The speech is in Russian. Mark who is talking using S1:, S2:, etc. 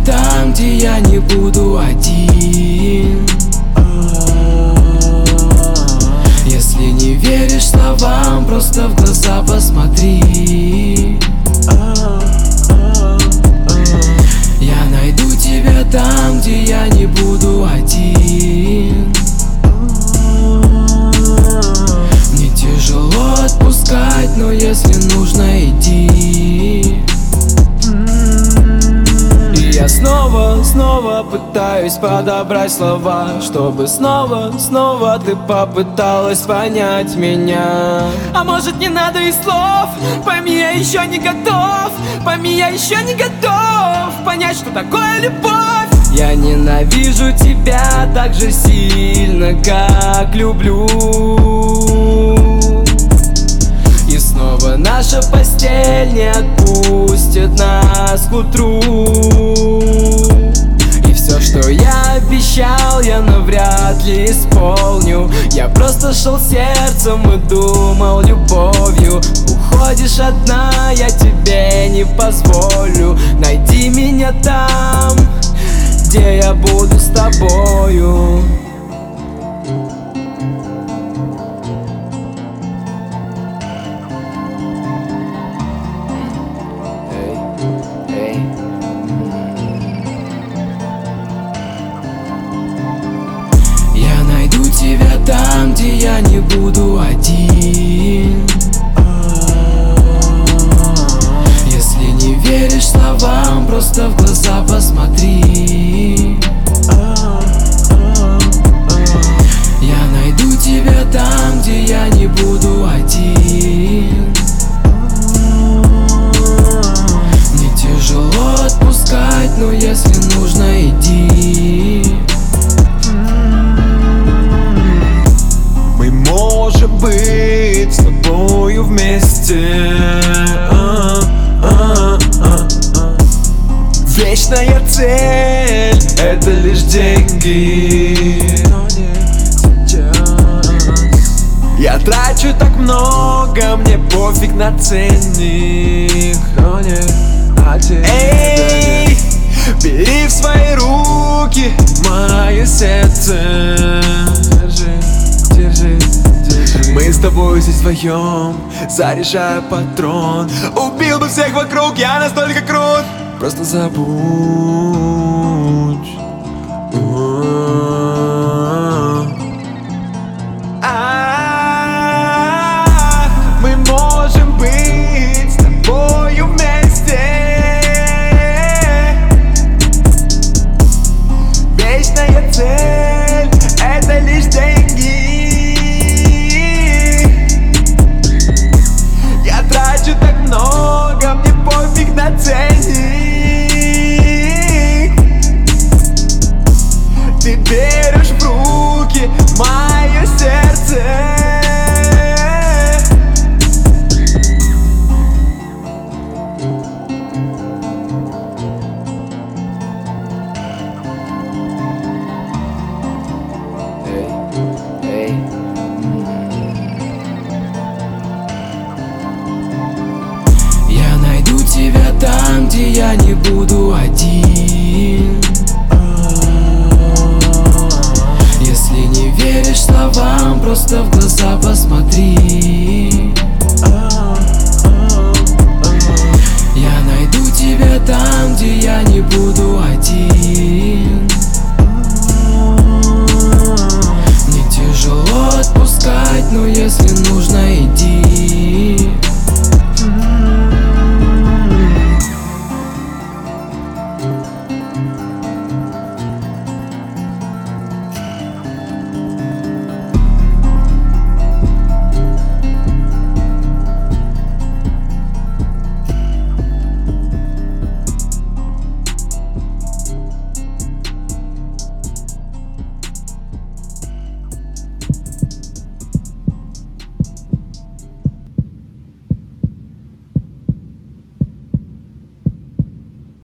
S1: там, где я не буду один. Если не веришь словам, просто в глаза посмотри. Я найду тебя там, где я не буду один. Мне тяжело отпускать, но если нужно, иди. И я снова пытаюсь подобрать слова, чтобы снова ты попыталась понять меня.
S2: А может, не надо и слов? Пойми, я еще не готов. Пойми, я еще не готов понять, что такое любовь.
S1: Я ненавижу тебя так же сильно, как люблю. И снова наша постель не отпустит нас к утру. И все, что я обещал, я навряд ли исполню. Я просто шел сердцем и думал любовью. Уходишь одна, я тебе не позволю. Найди меня там, где я буду с тобою. Я найду тебя там, где я не буду один. Если не веришь словам, просто в глаза посмотри. Я найду тебя там, где я не буду один. Мне тяжело отпускать, но если нужно, иди.
S3: Мы можем быть с тобою вместе. Вечная цель — это лишь деньги. Но не сейчас. Я трачу так много, мне пофиг на ценник. Но не на тебя. Эй, бери в свои руки мое сердце. Держи. Мы с тобой здесь вдвоем, заряжая патрон. Убил бы всех вокруг, я настолько крут. Просто забудь. Мы можем быть с тобою вместе. Вечная цель — это лишь деньги. Я трачу так много, мне пофиг на ценник. Ты берешь в руки мое сердце.
S1: Я найду тебя там, где я не буду один. Если не веришь словам, просто в глаза посмотри. Я найду тебя там, где я не буду один.